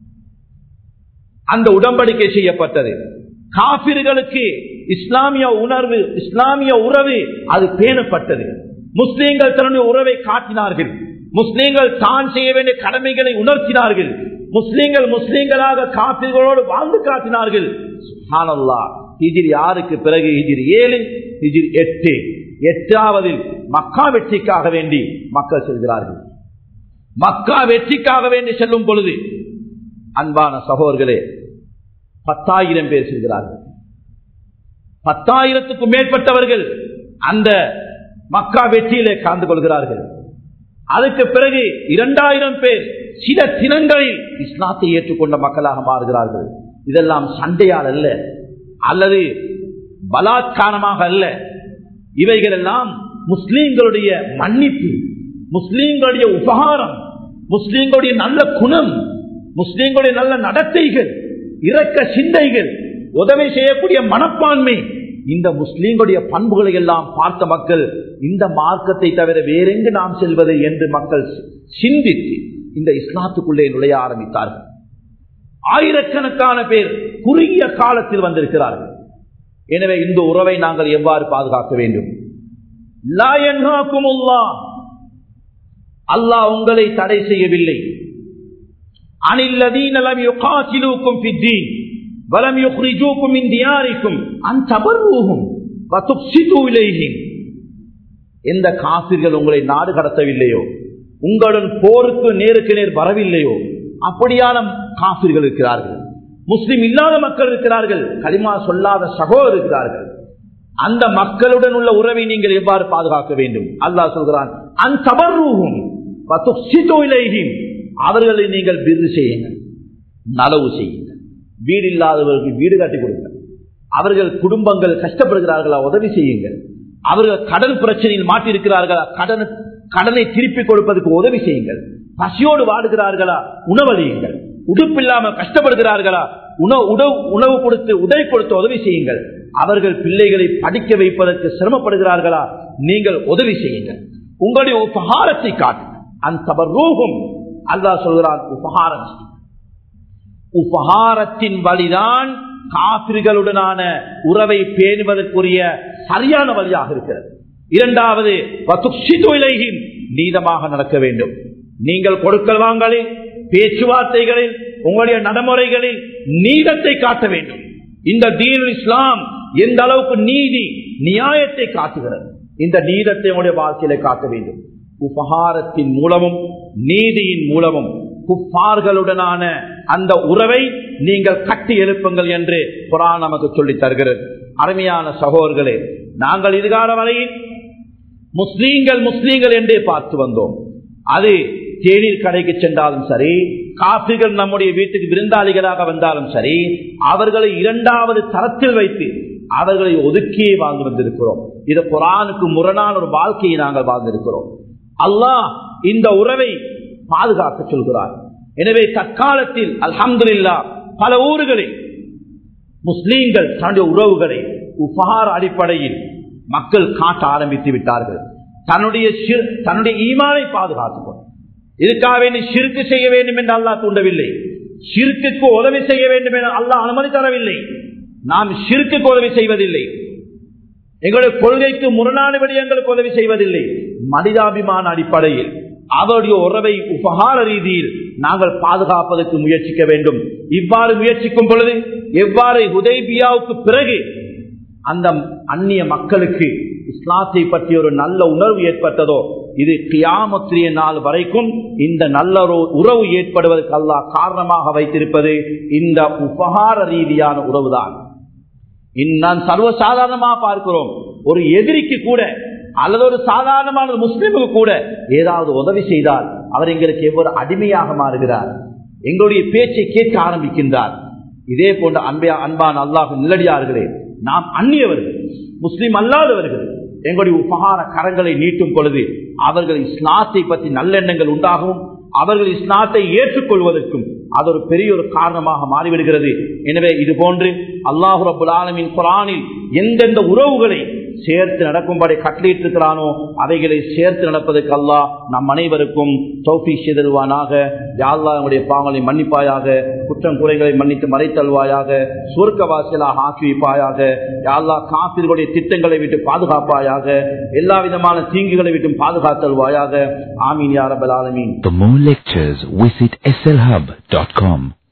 அந்த உடன்படிக்கை செய்யப்பட்டது? காபிர்களுக்கு இஸ்லாமிய உணர்வு, இஸ்லாமிய உறவு அது பேணப்பட்டது. முஸ்லீம்கள் தன்னுடைய உறவை காட்டினார்கள். முஸ்லீம்கள் தான் செய்ய வேண்டிய கடமைகளை உணர்த்தினார்கள். முஸ்லீம்கள் முஸ்லீம்களாக காபிர்களோடு வாழ்ந்து காட்டினார்கள். சுப்ஹானல்லாஹ். ஹிஜ்ரி ஆறுக்கு பிறகு ஹிஜ்ரி ஏழு, ஹிஜ்ரி எட்டு, எட்டாவதில் மக்கா வெற்றிக்காக வேண்டி மக்கள் செல்கிறார்கள். மக்கா வெற்றிக்காக வேண்டி செல்லும் பொழுது அன்பான சகோதரர்களே, பத்தாயிரம் பேர் செல்கிறார்கள். பத்தாயிரத்துக்கும் மேற்பட்டவர்கள் அந்த மக்கா வெற்றியிலே கலந்து கொள்கிறார்கள். அதுக்கு பிறகு இரண்டாயிரம் பேர் சில தினங்களில் இஸ்லாத்தை ஏற்றுக்கொண்ட மக்களாக மாறுகிறார்கள். இதெல்லாம் சண்டையால் அல்ல, அல்லது பலாத்காரமாக அல்ல. இவைகள் எல்லாம் முஸ்லீம்களுடைய மன்னிப்பு, முஸ்லீம்களுடைய உபகாரம், முஸ்லீம்களுடைய நல்ல குணம், முஸ்லீம்களுடைய நல்ல நடத்தைகள், இரக்க சிந்தைகள், உதவி செய்யக்கூடிய மனப்பான்மை, இந்த முஸ்லீம்களுடைய பண்புகளை எல்லாம் பார்த்த மக்கள் இந்த மார்க்கத்தை தவிர வேறெங்கு நாம் செல்வது என்று மக்கள் சிந்தித்து இந்த இஸ்லாத்துக்குள்ளே நுழைய ஆரம்பித்தார்கள். ஆயிரக்கணக்கான பேர் குறுகிய காலத்தில் வந்திருக்கிறார்கள். எனவே இந்த உறவை நாங்கள் எவ்வாறு பாதுகாக்க வேண்டும்? லா யன்ஹாகுமுல்லாஹ், அல்லாஹ் உங்களை தடை செய்யவில்லை. அனில்லதீன லம் யுகாத்திலூக்கும் ஃபித்தீன் வலம் யுக்ரிஜூக்கும் மின் தியாரிக்கும் அன் தபர்ரூஹும் வ துக்ஸிது இலைஹிம். எந்த காபிர்கள் உங்களை நாடு கடத்தவில்லையோ, உங்களுடன் போருக்கு நேருக்கு நேர் வரவில்லையோ, அப்படியான காபிர்கள் இருக்கிறார்கள். முஸ்லிம் இல்லாத மக்கள் இருக்கிறார்கள், கலிமா சொல்லாத சகோதரர் இருக்கிறார்கள். அந்த மக்களுடன் உள்ள உறவை நீங்கள் எவ்வாறு பாதுகாக்க வேண்டும்? அல்லாஹ் சொல்கிறான், அன் தபர்ரூஹும் வ துக்ஸிது இலைஹிம். அவர்களை நீங்கள் பிர்ரு செய்யுங்கள், நலவு செய்யுங்கள். வீடு இல்லாதவர்களுக்கு வீடு கட்டி கொடுங்கள். அவர்கள் குடும்பங்கள் கஷ்டப்படுகிறார்களா, உதவி செய்யுங்கள். அவர்கள் கடன் பிரச்சனையில் மாட்டிருக்கிறார்களா, கடன் கடனை திருப்பி கொடுப்பதற்கு உதவி செய்யுங்கள். பசியோடு வாடுகிறார்களா, உணவளியுங்கள். உடுப்பில்லாமல் கஷ்டப்படுகிறார்களா, உணவு உணவு கொடுத்து உதவி கொடுத்து உதவி செய்யுங்கள். அவர்கள் பிள்ளைகளை படிக்க வைப்பதற்கு சிரமப்படுகிறார்களா, நீங்கள் உதவி செய்யுங்கள். உங்களுடைய உபகாரத்தை காட்டுங்கள். அந்த ரூகும் அல்லாஹ் சொல்கிறான், உபகாரம். உபகாரத்தின் வழிதான் காபிர்களுடனான உறவை பேணுவதற்குரிய சரியான வழியாக இருக்கிறது. இரண்டாவது, நீதமாக நடக்க வேண்டும். நீங்கள் கொடுக்கல் வாங்கலில், பேச்சுவார்த்தைகளில், உங்களுடைய நடைமுறைகளில் நீதத்தை காட்ட வேண்டும். இந்த தீன் இஸ்லாம் எந்த அளவுக்கு நீதி நியாயத்தை காட்டுகிறது, இந்த நீதத்தை உங்களுடைய வாழ்க்கையில காட்ட வேண்டும். உபகாரத்தின் மூலமும் நீதியின் மூலமும் குஃபார்களுடனான அந்த உறவை நீங்கள் கட்டி எழுப்புங்கள் என்று குர்ஆன் நமக்கு சொல்லித் தருகிறது. அருமையான சகோதரர்களே, நாங்கள் இதுகால வரையில் முஸ்லீம்கள் முஸ்லீம்கள் என்றே பார்த்து வந்தோம். அது தேநீர் கடைக்கு சென்றாலும் சரி, காபிர்கள் நம்முடைய வீட்டுக்கு விருந்தாளிகளாக வந்தாலும் சரி, அவர்களை இரண்டாவது தரத்தில் வைத்து அவர்களை ஒதுக்கியே வாழ்ந்து வந்திருக்கிறோம். இது குர்ஆனுக்கு முரணான ஒரு வாழ்க்கையை நாங்கள் வாழ்ந்திருக்கிறோம். அல்லாஹ் இந்த உறவை பாதுகாக்க சொல்கிறார். எனவே தற்காலத்தில் அல்ஹம்துலில்லாஹ் பல ஊர்களில் முஸ்லீம்கள் தன்னுடைய உறவுகளை உபகார அடிப்படையில் மக்கள் காட்ட ஆரம்பித்து விட்டார்கள். தன்னுடைய தன்னுடைய ஈமானை பாதுகாத்துக்கொள். இதுக்காக வேண்டி ஷிர்க் செய்ய வேண்டும் என்று அல்லாஹ் தூண்டவில்லை. ஷிர்க்குக்கு உதவி செய்ய வேண்டும் என அல்லாஹ் அனுமதி தரவில்லை. நாம் ஷிர்க்குக்கு உதவி செய்வதில்லை. எங்களுடைய கொள்கைக்கு முரணான விடயங்களுக்கு உதவி செய்வதில்லை. மனிதாபிமான அடிப்படையில் அவருடைய உறவை உபகார ரீதியில் நாங்கள் பாதுகாப்பதற்கு முயற்சிக்க வேண்டும். இவ்வாறு முயற்சிக்கும் பொழுது எவ்வாறு ஹுதைபியாவுக்கு பிறகு அந்த அந்நிய மக்களுக்கு இஸ்லாத்தை பற்றிய ஒரு நல்ல உணர்வு ஏற்பட்டதோ, இது கியாமத்திய நாள் வரைக்கும் இந்த நல்ல உறவு ஏற்படுவதற்கு அல்லாஹ் காரணமாக வைத்திருப்பது இந்த உபகார ரீதியான உறவுதான். நான் சர்வசாதாரணமாக பார்க்கிறோம், ஒரு எதிரிக்கு கூட அல்லது ஒரு சாதாரணமான முஸ்லிமுக்கு கூட ஏதாவது உதவி செய்தால் அவர் எங்களுக்கு எவ்வளவு அடிமையாக மாறுகிறார், எங்களுடைய பேச்சை கேட்க ஆரம்பிக்கின்றார். இதே போன்ற அன்பையா அன்பான அல்லாஹ் நிலடியார்களே, நாம் அந்நியவர்கள், முஸ்லிம் அல்லாதவர்கள் எங்களுடைய உபகார கரங்களை நீட்டும் பொழுது அவர்கள் இஸ்லாத்தை பற்றி நல்லெண்ணங்கள் உண்டாகவும் அவர்கள் இஸ்லாத்தை ஏற்றுக்கொள்வதற்கும் அது ஒரு பெரிய ஒரு காரணமாக மாறிவிடுகிறது. எனவே இது போன்று அல்லாஹ் ரப்பல் ஆலமீன் குர்ஆனில் எந்தெந்த உறவுகளை சேர்த்து நடக்கும்படி கட்டளையிட்டிருக்கிறானோ அவைகளை சேர்த்து நடப்பதற்கு அல்லாஹ் நம் அனைவருக்கும் தௌஃபீக் செய்தல்வானாக. யா அல்லாஹ் நம்முடைய பாவங்களை மன்னிப்பாயாக, குற்றம் குறைகளை மன்னித்து மறைத்தல்வாயாக, சுவர்க்கவாசிகளாக ஆக்கி வைப்பாயாக. யா அல்லாஹ் காஃபிர்களுடைய திட்டங்களை விட்டு பாதுகாப்பாயாக, எல்லா விதமான தீங்குகளை விட்டு பாதுகாத்தல்வாயாக. ஆமீன் யா ரப்பல் ஆலமீன். For more lectures, visit S L hub dot com.